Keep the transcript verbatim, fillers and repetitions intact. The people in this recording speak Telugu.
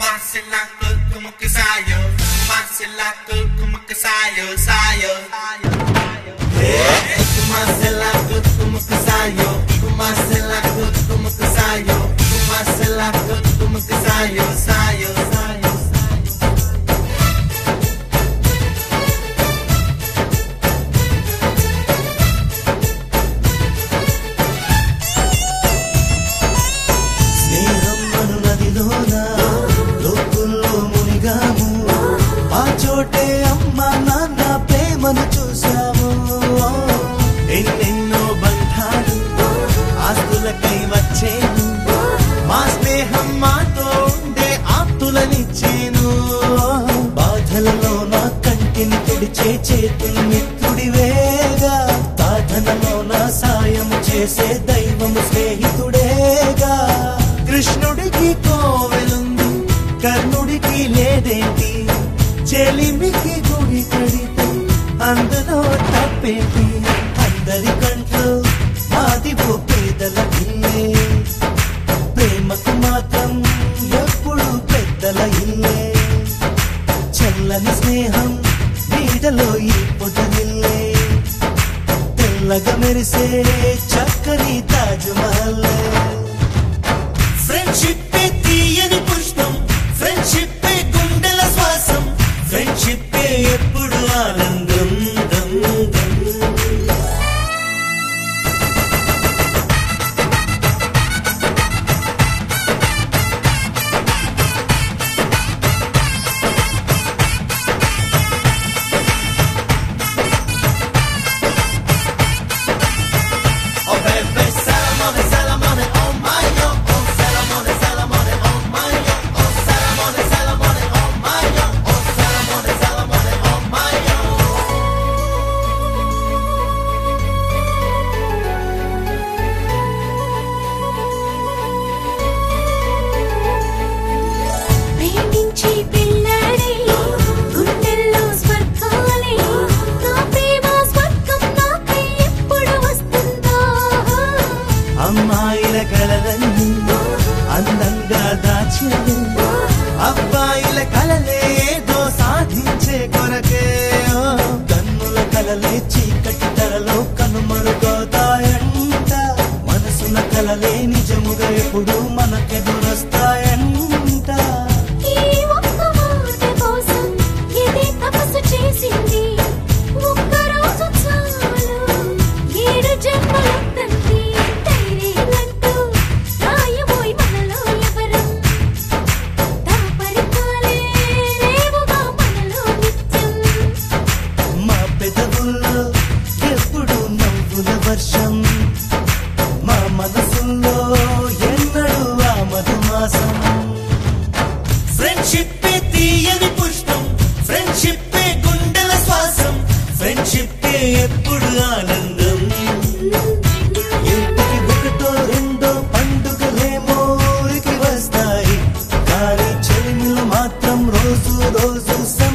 fumacilaco como que sayo, fumacilaco como que sayo, sayo. Fumacilaco como que sayo, fumacilaco como que sayo, fumacilaco como que sayo, sayo, sayo. అమ్మ నాన్న ప్రేమను చూసాము ఎన్నెన్నో బంధాలు ఆస్తులకై వచ్చేను మా స్నేహం మాతో ఉండే ఆప్తులనిచ్చేను బాధలలో నా కంటిని తుడిచే చేతులు మిత్రుడివేగా సాధనలో నా సాయం చేసే దైవము స్నేహితుడేగా కృష్ణుడికి కోవెలుంది కర్ణుడికి లేదేంటి చెలిమికి గుడి కడితే అందులో తప్పేంటి అందరి కంట్లో మాది ఓ పేదల ఇల్లే ప్రేమకు మాత్రం ఎప్పుడు పెద్దల ఇల్లే చల్లని స్నేహం నీడలో ఈ పొదనిల్లే తెల్లగా మెరిసే చక్కని తాజ్ మహల్ ఫ్రెండ్షిప్ తీయని పుష్పం ఫ్రెండ్షిప్ గుండెల శ్వాసం ఫ్రెండ్షిప్ ఎప్పుడు ఆనందం దం దం Oh baby, Salamone, Salamone, oh my yo, oh Salamone, Salamone, oh my yo, oh Salamone, Salamone, oh my yo, oh Salamone, Salamone, oh my yo. ప్రేమించి పిల్లాడే గుండెల్లో స్వర్గాలే నా ప్రేమ స్వర్గం నాకై ఎప్పుడు వస్తుందో అమ్మాయిల కలలన్నీ అందంగా దాచారు అబ్బాయిల కలలే ఏదో సాధించే కొరకే కన్నుల కలలే చీకటి తెరలో కనుమరుగవుతాయంట మనసున కలలే నిజముగా ఎప్పుడు మనకెదురొస్తాయంట ఈ ఒక్క మాట కోసం ఇదే తపస్సు చేసింది ఒక్క రోజు చాలు ఏడు జన్మలెత్తండి ధైర్యంటూ రాయబోయి మనలో ఎవరం దాపరికాలే రేవుగా మనలో నిత్యం మా పెదవుల్లో ఎప్పుడు నవ్వుల వర్షం మా మనసుల్లో ఎన్నడూ ఆ మధుమాసం ఫ్రెండ్షిప్ తీయని పుష్పం ఫ్రెండ్షిప్ గుండెల శ్వాసం ఫ్రెండ్షిప్ ఎప్పుడు ఆనందం ఇంటికి ఒకటో రెండో పండుగలేమో ఊరికి వస్తాయి కానీ చెలిమిలు మాత్రం రోజు రోజు